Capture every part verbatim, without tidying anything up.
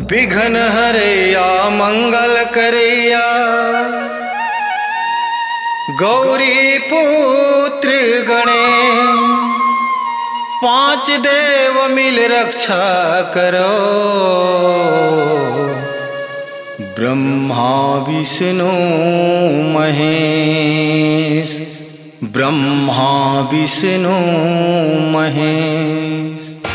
विघ्न हरैया मंगल करैया गौरी पुत्र गणेश, पांच देव मिल रक्षा करो, ब्रह्मा विष्णु महेश, ब्रह्मा विष्णु महेश।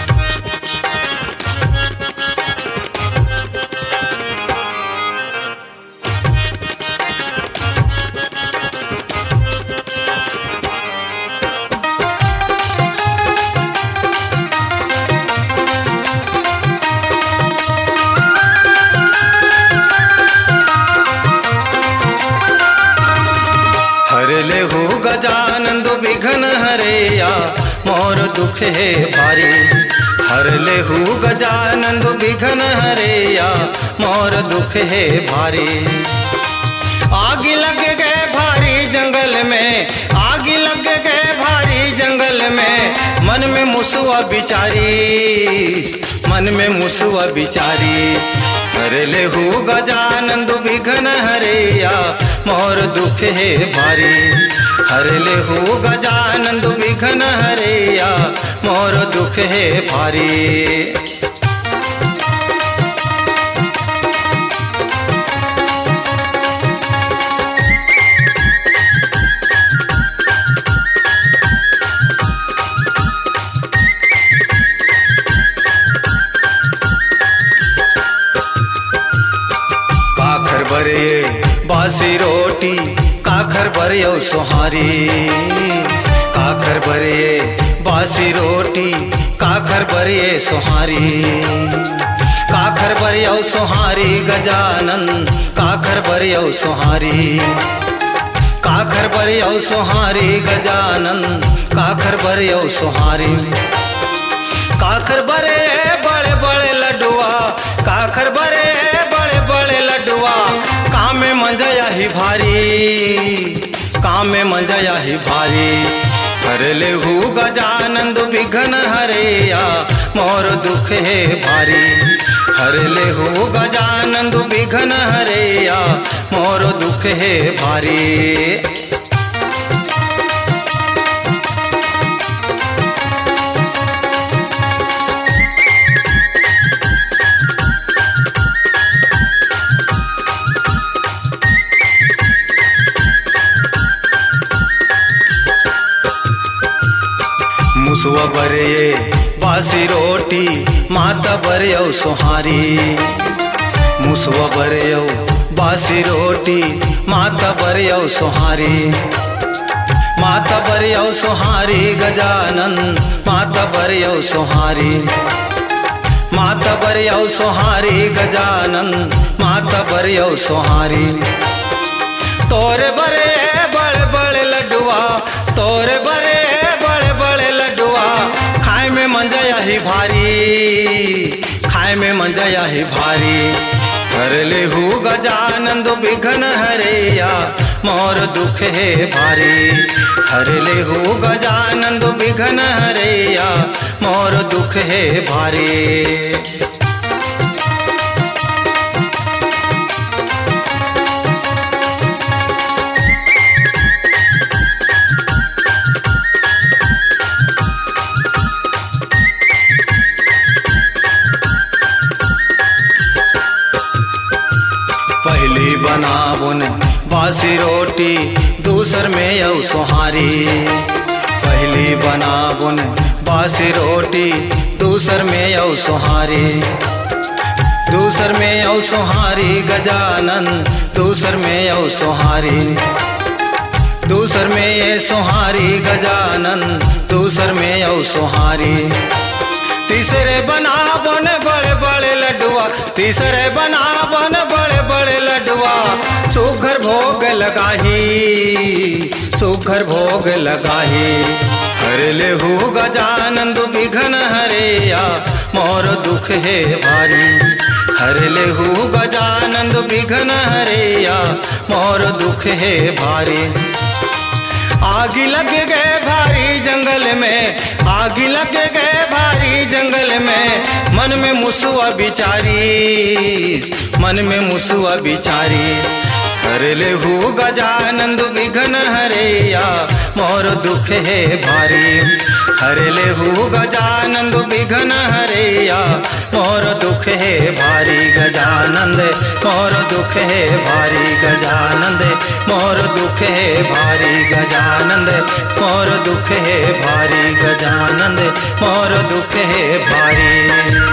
हर लेहु गजानंद विघ्न हरैया मोर दुख है भारी, हर लेहु गजानंद विघ्न हरैया मोर दुख है भारी। आग लग गए भारी जंगल में, आग लग गए भारी जंगल में, मन में मुसवा बिचारी, मन में मुसवा बिचारी। हर लेहु गजानंद विघ्न हरैया मोर दुख है भारी, हर लेहु गजानंद विघ्न हरैया मोर दुख है भारी। काखर बरे बासी रोटी काखर बरियो सोहारी, काखर बरे बासी रोटी काखर बरिए सोहारी, काखर बरियो सोहारी गजानन काखर बरियो सोहारी, काखर बरियो सोहारी गजानन काखर बरियो सोहारी। काखर बरे बड़े बड़े लड्डुआ, काखर बरे बड़े बड़े लड्डुआ, काम में मंजया ही भारी, काम में मंजया ही भारी। हर लेहु गजानंद विघ्न हरैया मोर दुख है भारी, हर लेहु गजानंद विघ्न हरैया मोर दुख है भारी। मुसवा बरे बासी रोटी माता बरियो सोहारी, मुसवा बरियो बासी रोटी माता बरियो सोहारी, माता बरियो सोहारी गजानन माता बरियो सोहारी, माता बरियो सोहारी गजानन माता बरियो सोहारी। तोरे बरे बड़े बड़े लड्डुआ, तोरे बरे बड़े बड़े लड्डुआ, खाए में मंजया ही भारी, खाए में मंजया ही भारी। हर लेहु गजानंद विघ्न हरैया मोर दुख है भारी, हर लेहु गजानंद विघ्न हरैया मोर दुख है भारी। पहली बनाबुन बासी रोटी दूसर में यौ सोहारी, पहली बनाबुन बासी रोटी दूसर में यौ सोहारी, दूसर में यौ सोहारी गजानन दूसर में यौ सोहारी, दूसर में ये सोहारी गजानन दूसर में यौ सोहारी। तीसरे बनाबुन बड़े बड़े लड्डुआ, तीसरे बनाबुन बड़े बड़े लड्डुआ, सुघर भोग लगाही, सुघर भोग लगाही। हर लेहु गजानंद विघ्न हरैया मोर दुख है भारी, हर लेहु गजानंद विघ्न हरैया मोर दुख है भारी। आग लग गए भारी जंगल में, आग लग गए भारी जंगल में मन में मुसुआ बिचारी, मन में मुसुआ बिचारी। कर ले हु गजानंद विघ्न हरैया मोर दुख है भारी। हर ले हु गजानंद विघ्न हरैया मोर दुख है भारी। गजानंद मोर दुख है भारी, गजानंद मोर दुख है भारी, गजानंद मोर दुख है भारी, गजानंद मोर दुख है भारी।